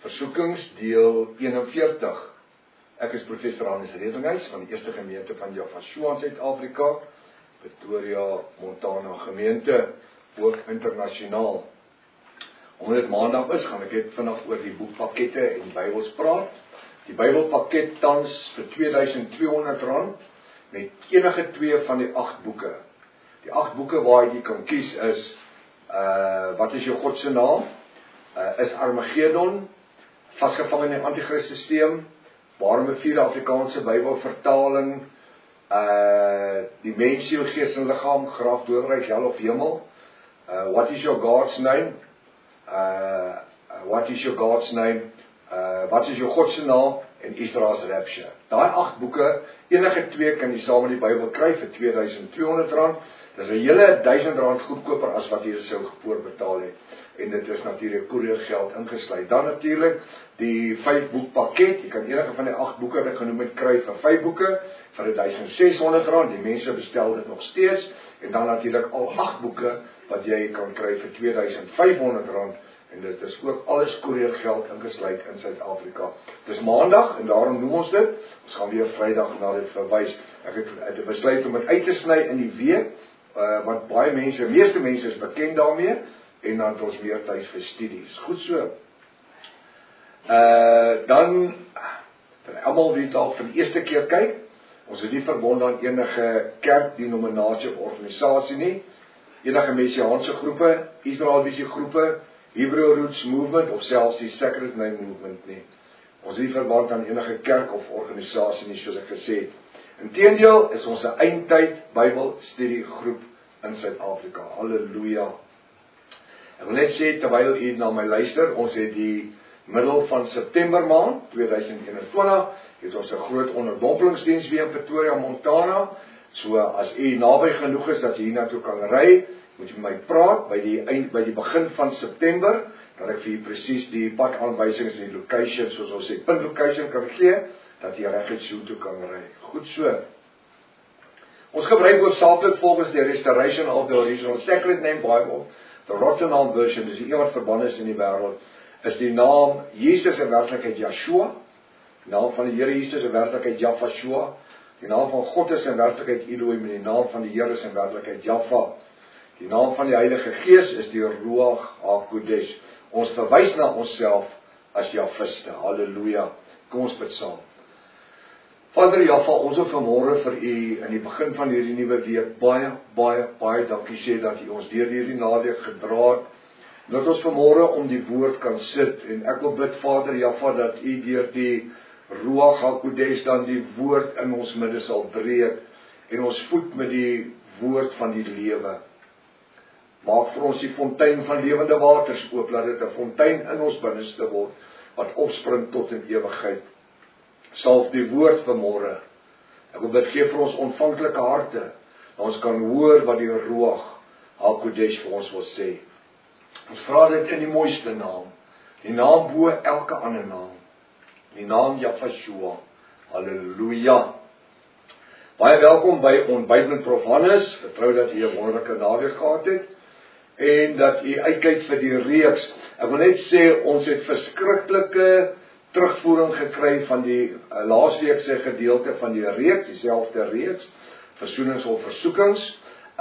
Versoekings deel 41. Ek is professor Hannes Redinghuis van die eerste gemeente van Javashua in Suid-Afrika, Pretoria, Montana gemeente, ook internasionaal. Omdat dit maandag is, gaan ek net vinnig oor die boekpakkette en Bybels praat. Die Bybelpakket tans vir R2200 met enige 2 van die 8 boeke. Die 8 boeke waar jy kan kies is, wat is jou God se naam? Is Armageddon, Vasgevang in die Antichrist systeem, Waarom 'n 4de Afrikaanse Bybelvertaling, Die mens, siel, gees en liggaam, graf, doodryk, hel of hemel, What is your God's name? What is your God's name? Wat is jou God se naam? En Israel's Rapture. Daai 8 boeke, enige 2 kan jy saam met die Bybel kry vir R2200. Dis 'n hele R1000 goedkoper as wat jy sou voorbetaal het. En dit is natuurlik koeriergeld ingesluit. Dan natuurlik die 5 boekpakket. Jy kan enige van die 8 boeke wat ek genoem het kry vir 5 boeke vir R1600. Die mense bestel dit nog steeds. En dan natuurlik al 8 boeke wat jy kan kry vir R2500. En dit is ook alles koeriergeld ingesluit in Suid-Afrika. Dis maandag en daarom noem ons dit. Ons gaan weer Vrydag na dit verwys. Ek het besluit om dit uit te sny in die week, want meeste mense is bekend daarmee, en dan het ons meer tyd vir studies. Goed so. Dan, vir almal wie dalk vir die eerste keer kyk, ons is nie verbonde aan enige kerk, denominasie of organisasie nie, enige messiaanse groepe, Israel visie groepe, Hebrew Roots Movement of selfs die Sacred Name Movement nie. Ons is nie verband aan enige kerk of organisasie nie, soos ek gesê het. Inteendeel is ons 'n eindtyd Bybelstudiegroep in Suid-Afrika. Halleluja. Ek wil net sê, terwyl u na my luister, ons het die middel van September maand 2021, het ons 'n groot onderdompelingsdiens weer in Pretoria, Montana. So as u naby genoeg is dat u hiernatoe kan ry, moet jy met my praat by die begin van September, dat ek vir u presies die padaanwysings en die location, soos ons sê, punt location kan gee, dat jy reguit soontoe kan ry. Goed so. Ons gebruik hoofsaaklik volgens die Restoration of the Original Sacred Name Bible, the Rotterdam version, dis die een wat verband is in die wêreld, is die naam Jesus in werklikheid Yeshua, die naam van die Here Jesus in werklikheid Javashua, die naam van God is in werklikheid Elohim, en die naam van die Here is in werklikheid Jaffa. Die naam van die Heilige Gees is die Ruach HaKodesh. Ons verwys na onsself as Jafiste. Halleluja. Kom ons bid saam. Vader Jaffa, ons wil vanmôre vir u in die begin van hierdie nuwe week baie dankie sê dat u ons deur hierdie naweek gedra het. Dat ons vanmôre om die woord kan sit. En ek wil bid, Vader Jaffa, dat u deur die Ruach HaKodesh dan die woord in ons midde sal breek en ons voed met die woord van die lewe. Maak vir ons die fontein van lewende waters oop, laat dit 'n fontein in ons binneste word, wat opspring tot in ewigheid. Salf die woord vanmôre. Ek wil bid, gee vir ons ontvanklike harte, dat ons kan hoor wat die Ruach HaKodesh vir ons wil sê. Ons vra dit in die mooiste naam, die naam bo elke ander naam, die naam Javashua. Halleluja. Baie welkom by Ontbyt met Prof Hannes. Vertrou dat u 'n wonderlike naweek gehad het en dat u uitkyk vir die reeks. Ek wil net sê, ons het verskriklike terugvoering gekry van die laasweekse gedeelte van die reeks, dieselfde reeks, versoenings of versoekings,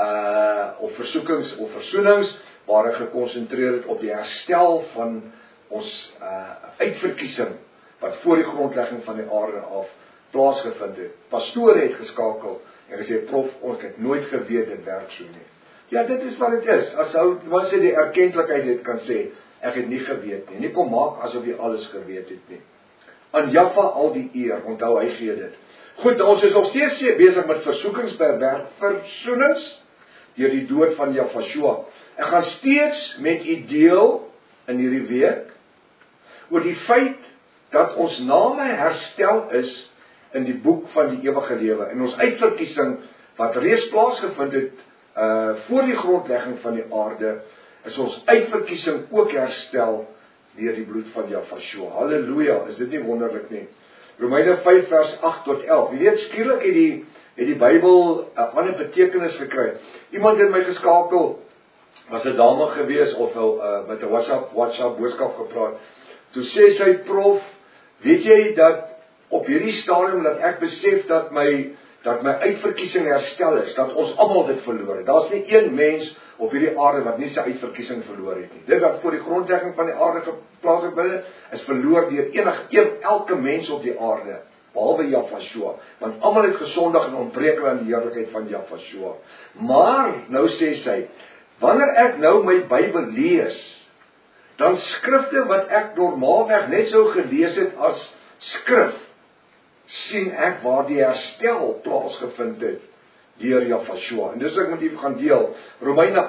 of versoenings, waar ek gekonsentreer het op die herstel van ons uitverkiesing, wat voor die grondlegging van die aarde af plaasgevind het. Pastoor het geskakel en gesê, Prof, ons het nooit geweet dit werk so nie. Ja, dit is wat dit is. As wat sê die erkentlikheid dit kan sê, ek het nie geweet nie. Nie kom maak asof jy alles geweet het nie. Aan Jaffa al die eer, onthou hy gee dit. Goed, ons is nog steeds besig met versoenings deur die dood van Javashua. Ek gaan steeds met u deel in hierdie week oor die feit dat ons name herstel is in die boek van die ewige lewe. En ons uitverkiesing wat reeds plaasgevind het voor die grondlegging van die aarde, is ons uitverkiesing ook herstel deur die bloed van Javashua. Halleluja, is dit nie wonderlik nie? Romeine 5 vers 8 tot 11. Jy weet, skielik het die Bybel 'n ander betekenis gekry. Iemand het my geskakel, was 'n dame gewees of met 'n WhatsApp boodskap gepraat Toe sê sy, prof, weet jy dat op hierdie stadium dat ek besef dat my uitverkiesing herstel is, dat ons almal dit verloor het. Daar's nie een mens op hierdie aarde wat nie sy uitverkiesing verloor het nie. Dit wat voor die grondlegging van die aarde geplaas het binne, is verloor deur elke mens op die aarde, behalwe Jahweh, want almal het gesondig en ontbreek aan die heerlikheid van Jahweh. Maar, nou sê sy, wanneer ek nou my Bybel lees, dan skrifte wat ek normaalweg net sou gelees het as skrif, sien ek waar die herstel plaasgevind het deur Jahweh. En dis ek met u gaan deel. Romeine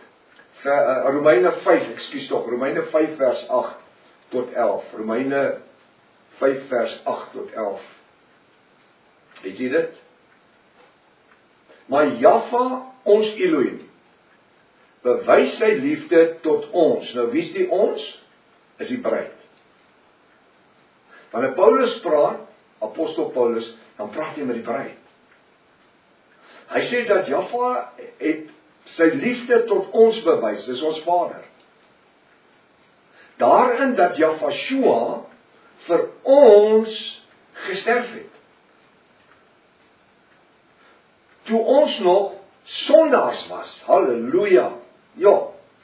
5 vers 8 tot 11. Romeine 5 vers 8 tot 11. Het jy dit? Maar Jahweh, ons Elohim, bewys sy liefde tot ons. Nou, wie is die ons? Is die bruid. Wanneer Paulus praat, apostel Paulus, dan praat hy met die bruid. Hy sê dat Jahweh het sy liefde tot ons bewys, dis ons Vader. Daarin dat Jahweh vir ons gesterf het. Toe ons nog sondaars was, halleluja, ja.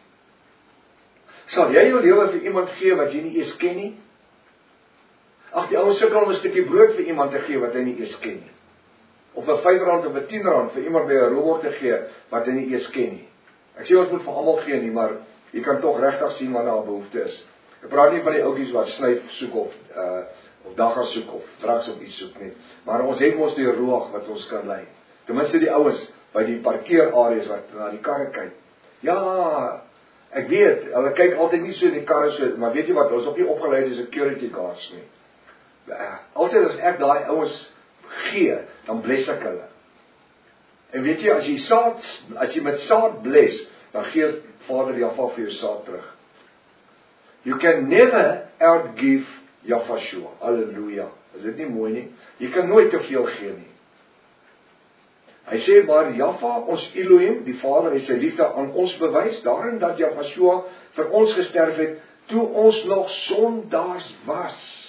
Sal jy jou lewe vir iemand gee wat jy nie eers ken nie? Ag, die ou sukkel om 'n stukkie brood vir iemand te gee wat hy nie eers ken nie. Of 'n R5 of 'n R10 vir iemand by 'n robot te gee wat hy nie eers ken nie. Ek sê ons moet vir almal gee nie, maar jy kan tog regtig sien wat daar 'n behoefte is. Ek praat nie van die ouetjies wat snyf soek of dagga soek of drugs of iets soek nie, maar ons het mos die ruach wat ons kan lei. Ten minste die ouens by die parkeerareas wat na die karre kyk. Ja, ek weet, hulle kyk altyd nie so in die karre so, maar weet jy wat, ons is op nie opgeleide security guards nie. Altyd as ek daai ouens gee, dan bless ek hulle. En weet jy, as jy met saad bless, dan gee Vader Jahweh vir jou saad terug. You can never outgive Jahweh. Halleluja. Is dit nie mooi nie? Jy kan nooit te veel gee nie. Hy sê, maar Jahweh, ons Elohim, die Vader, het sy liefde aan ons bewys, daarin dat Jahweh vir ons gesterf het, toe ons nog sondaars was.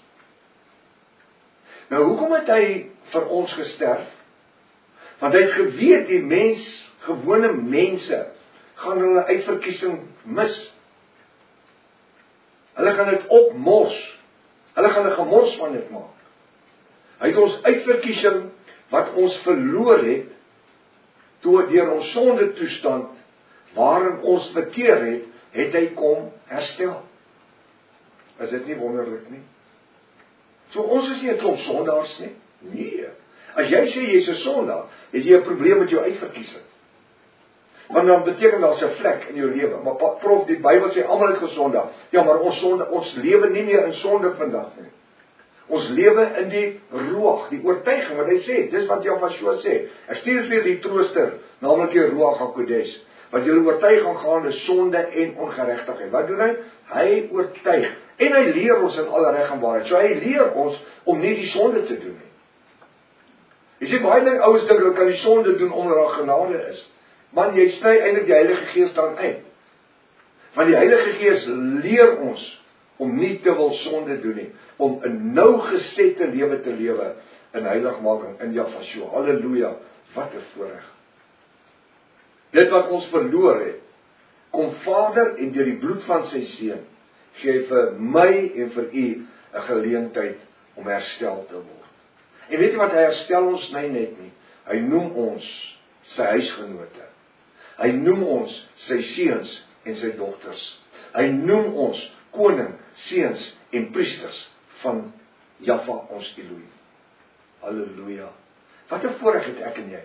Nou, hoekom het hy vir ons gesterf? Want hy het geweet, die gewone mense, gaan hulle uitverkiesing mis. Hulle gaan dit opmors. Hulle gaan 'n gemors van dit maak. Hy het ons uitverkiesing, wat ons verloor het, toe deur ons sonde toestand, waarin ons verkeer het hy kom herstel. Is dit nie wonderlik nie? So ons is nie 'n klomp sondaars nie. Nee. As jy sê jy's 'n sondaar, het jy 'n probleem met jou uitverkiesing. Want dan beteken daar 'n vlek in jou lewe. Maar prof, die Bybel sê almal het gesondig. Ja, maar ons lewe nie meer in sonde vandag nie. Ons lewe in die ruach, die oortuiging wat hy sê. Dis wat Jahweh sê. Ek stuur vir die trooster, naamlik die ruach HaKodesh, wat julle oortuig aangaande sonde en ongeregtigheid. Wat doen hy? Hy oortuig. En hy leer ons in alle reg en waarheid. So hy leer ons om nie die sonde te doen nie. Jy sê baie ouens dink hulle kan die sonde doen omdat daar genade is. Man, jy sny eintlik die Heilige Gees dan uit. Want die Heilige Gees leer ons om nie te wil sonde doen nie, om 'n nou gesette lewe te lewe in heiligmaking in Jahweh. Halleluja, wat 'n voorreg. Dit wat ons verloor het, kom Vader en deur die bloed van sy seun gee vir my en vir u 'n geleentheid om herstel te word. En weet jy wat, hy herstel ons net nie. Hy noem ons sy huisgenote. Hy noem ons sy seuns en sy dogters. Hy noem ons koning, seuns en priesters van Jahweh ons Elohim. Halleluja. Wat 'n voorreg het ek en jy.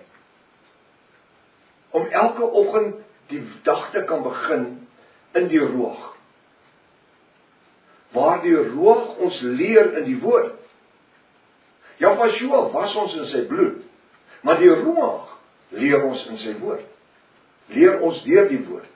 Om elke oggend die dag te kan begin in die ruach. Waar die ruach ons leer in die woord. Jahweh was ons in sy bloed, maar die ruach leer ons in sy woord. Leer ons deur die woord.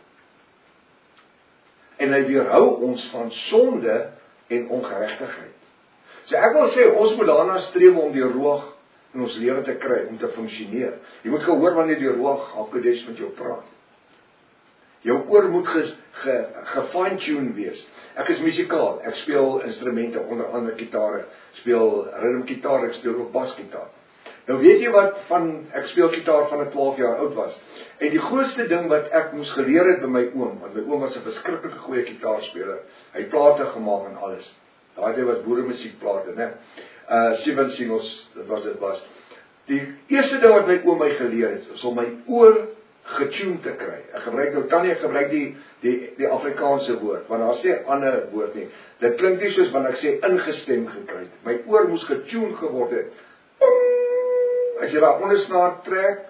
En hy weerhou ons van sonde en ongeregtigheid. So ek wil sê, ons moet daarna streef om die ruach in ons lewe te kry, om te funksioneer. Jy moet gehoor wanneer die ruach HaKodesh met jou praat. Jou oor moet gefine-tune wees. Ek is musikaal, ek speel instrumente, onder andere gitare, speel rhythmgitaar, ek speel ook basgitaar. Nou weet jy wat, ek speel gitaar van ek 12 jaar oud was. En die grootste ding wat ek moes geleer het by my oom, want my oom was 'n verskriklike goeie gitaarspeler. Hy het plate gemaak en alles. Daai tyd was boeremusiekplate, né? 7 singles, dit was. Die eerste ding wat my oom my geleer het, is om my oor getune te kry. Ek gebruik nou Tannie, ek gebruik die Afrikaanse woord, want daar sê 'n ander woord nie. Dit klink nie soos wanneer ek sê ingestem gekry het. My oor moes getune geword het. As jy daar ondersnaar trek,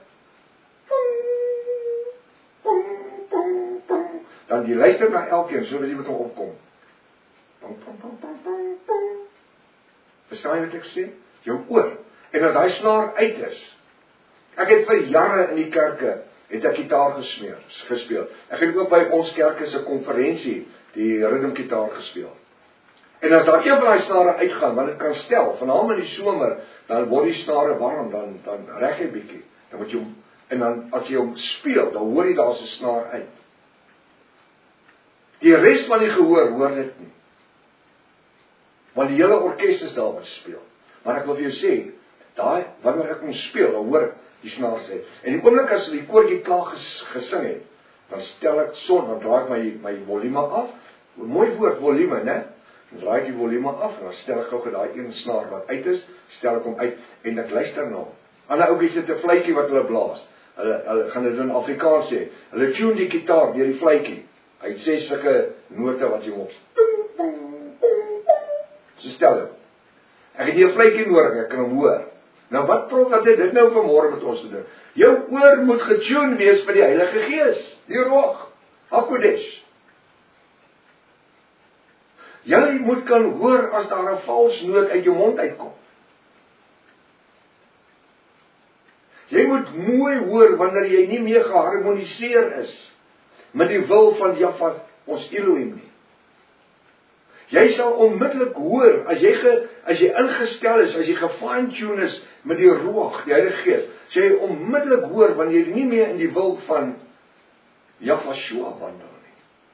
dan jy luister na elkeen, sodat jy met hom opkom. Verstaan jy wat ek sê? Jou oor. En as hy snaar uit is, ek het vir jare in die kerke, het ek gitaar gespeel. Ek het ook by ons kerke se konferensie, die rhythmgitaar gespeel. En as daar een van die snare uitgaan, want dit kan stel, veral in die somer, dan word die snare warm, dan reg hy bietjie. Dan moet jy hom, en dan as jy hom speel, dan hoor jy daar's 'n snaar uit. Die res van die gehoor hoor dit nie. Want die hele orkes is daar wat speel. Maar ek wil vir jou sê, wanneer ek hom speel, dan hoor ek die snaars uit. En die oomblik as die koortjie klaar gesing het, dan stel ek dan draai ek my volume af. Mooi woord volume, né? Dan draai ek die volume af en dan stel ek gou daai een snaar wat uit is, stel ek hom uit en ek luister na hom. Ander ouetjies het 'n fluitjie wat hulle blaas. Hulle gaan dit in Afrikaans sê. Hulle tune die gitaar deur die fluitjie. Hy het 6 sulke note wat jy op. So stel dit. Ek het nie 'n fluitjie nodig, ek kan hom hoor. Nou wat het dit nou vanmôre met ons te doen? Jou oor moet getune wees vir die Heilige Gees, die Ruach HaKodesh. Jy moet kan hoor as daar 'n vals noot uit jou mond uitkom. Jy moet mooi hoor wanneer jy nie meer geharmoniseer is met die wil van Jahwe, ons Elohim nie. Jy sal onmiddellik hoor, as jy ingestel is, as jy gefine-tune is met die Ruach, die Heilige Gees, sal jy onmiddellik hoor, wanneer jy nie meer in die wil van Jahweshua wandel nie.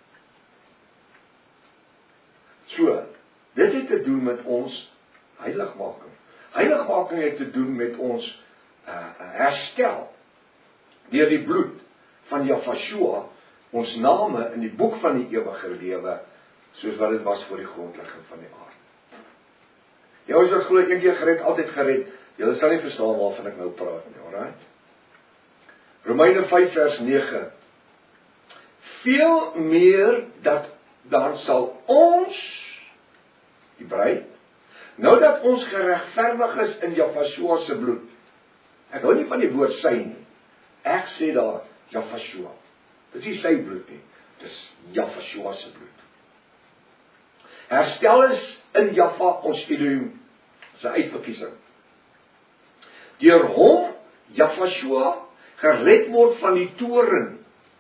So, dit het te doen met ons heiligmaking. Heiligmaking het te doen met ons herstel, deur die bloed van Jahweshua, ons name in die boek van die ewige lewe, soos wat dit was voor die grondlegging van die aarde. Jy is wat glo ek een keer gered, altyd gered. Julle sal nie verstaan waarvan ek nou praat nie, alright? Romeine 5 vers 9. Veel meer dat dan sal ons, die bruid, nou dat ons geregverdig is in Jahweshua se bloed. Ek hou nie van die woord sy nie. Ek sê daar Jahweshua. Dit is nie sy bloed nie. Dit is Jahweshua se bloed. Herstel is in Jahwe ons Elohim, sy uitverkiesing. Deur hom, Jahweshua, gered word van die toorn.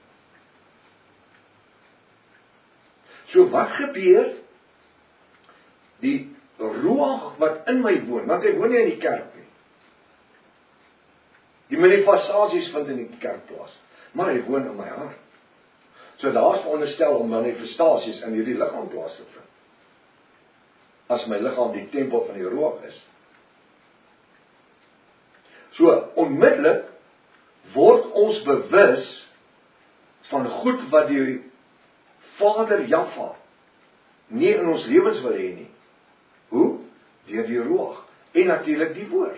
So wat gebeur? Die Ruach wat in my woon, want ek woon nie in die kerk nie. Die manifestasies vind in die kerk plaas, maar hy woon in my hart. So daar is veronderstel om manifestasies in hierdie liggaam plaas te vind. As my liggaam die tempel van die Ruach is. So, onmiddellik word ons bewus van goed wat die Vader Jahwe nie in ons lewens wil hê nie. Hoe? Deur die Ruach. En natuurlik die woord.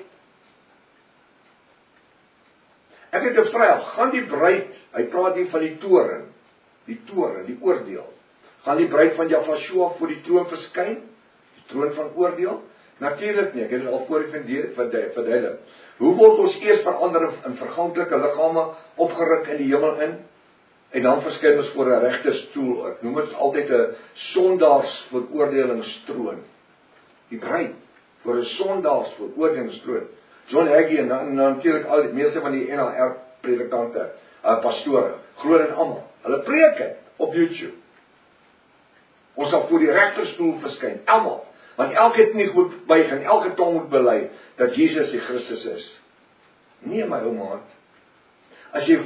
Ek het 'n vraag, gaan die bruid, hy praat hier van die toren, die oordeel. Gaan die bruid van Jahweshua voor die troon verskyn? Troon van oordeel? Natuurlik nie, ek het dit al voor verduidelik. Hoe word ons eers verander in verganklike liggame opgeruk in die hemel in? En dan verskyn ons voor 'n regte stoel. Ek noem dit altyd 'n sondaars veroordelingstroon. Die bruid voor 'n sondaars veroordelingstroon. John Hagee en natuurlik al die meeste van die NLR predikante, pastore, glo dit almal. Hulle preek dit op YouTube. Ons sal voor die regterstoel verskyn, almal. Want elke knie moet buig en elke tong moet bely dat Jesus die Christus is. Nee, my ou maat. As jy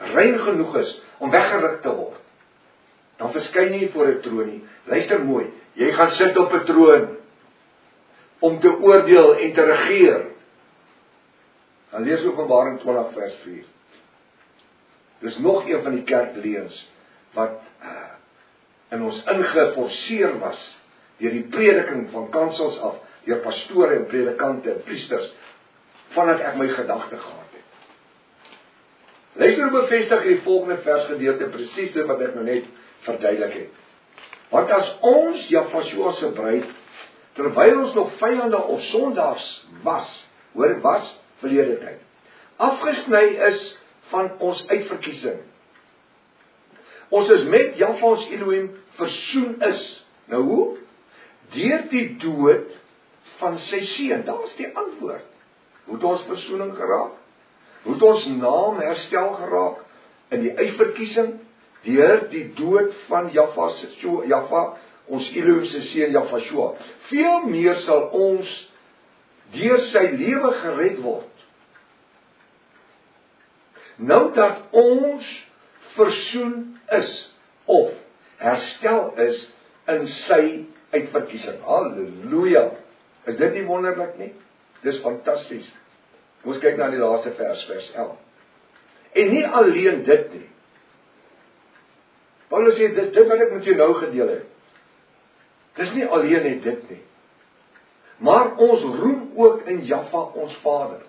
rein genoeg is om weggeruk te word, dan verskyn jy voor 'n troon nie. Luister mooi, jy gaan sit op 'n troon om te oordeel en te regeer. Dan lees Openbaring 20 vers 4. Dis nog een van die kerkleuns wat in ons ingeforceer was deur die prediking van kansels af, deur pastore en predikante en priesters, vandat ek my gedagte gehad het. Luister hoe bevestig die volgende versgedeelte presies dit wat ek nou net verduidelik het. Want as ons Jahweh se bruid, terwyl ons nog vyande of sondaars was, hoor, was verlede tyd, afgesny is van ons uitverkiesing. Ons is met Jahwe ons Elohim versoen is. Nou hoe? Deur die dood van sy seun. Daar is die antwoord. Hoe het ons versoening geraak? Hoe het ons naam herstel geraak in die uitverkiesing? Deur die dood van Jahwe, ons Elohim se seun Jahweh. Veel meer sal ons deur sy lewe gered word. Nou dat ons versoen is of herstel is in sy uitverkiesing. Halleluja. Is dit nie wonderlik nie? Dis fantasties. Ons kyk na die laaste vers 11. En nie alleen dit nie. Paulus sê, dis dit wat ek met jou nou gedeel het. Dis nie alleen net dit nie. Maar ons roem ook in Jahwe ons Vader.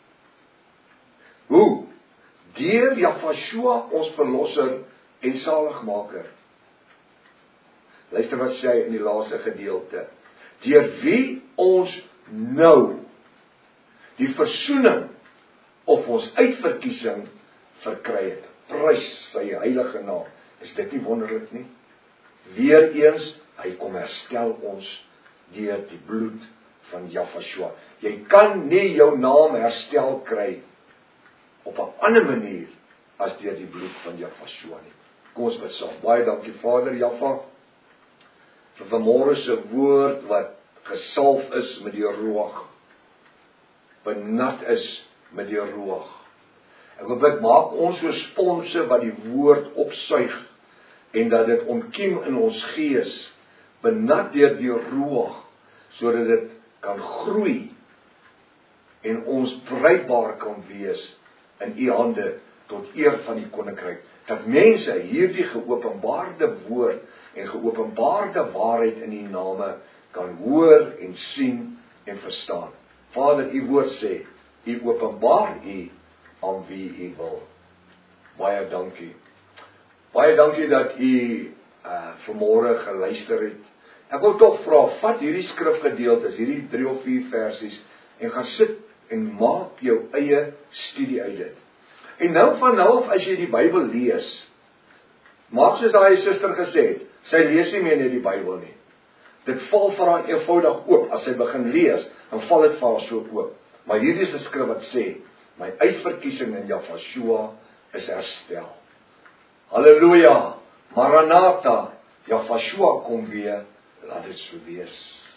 Hoe? Deur Jahweh ons verlosser en saligmaker. Luister wat sê hy in die laaste gedeelte. Deur wie ons nou die versoening of ons uitverkiesing verkry het. Prys sy heilige naam. Is dit nie wonderlik nie? Weereens, hy kom herstel ons deur die bloed van Jahweh. Jy kan nie jou naam herstel kry op 'n ander manier as deur die bloed van Jahweh nie. Kom ons bid saam. Baie dankie Vader Jahwe vir vanmôre se woord wat gesalf is met die ruach, benat is met die ruach. Ek wil bid, maak ons so sponse wat die woord opsuig en dat dit ontkiem in ons gees, benat deur die ruach, sodat dit kan groei en ons bruikbaar kan wees in u hande tot eer van die koninkryk. Dat mense hierdie geopenbaarde woord en geopenbaarde waarheid in u name kan hoor en sien en verstaan. Vader, u woord sê, u openbaar u aan wie u wil. Baie dankie. Baie dankie dat u vanmôre geluister het. Ek wil tog vra, vat hierdie skrifgedeeltes, hierdie 3 of 4 versies en gaan sit en maak jou eie studie uit dit. En nou van nou af as jy die Bybel lees, maak soos daai suster gesê het, sy lees nie meer net die Bybel nie. Dit val vir haar eenvoudig oop, as sy begin lees, dan val dit vir haar so oop. Maar hierdie is 'n skrif wat sê, my uitverkiesing in Jahweh is herstel. Halleluja, Maranatha, Jahweh kom weer, laat dit so wees.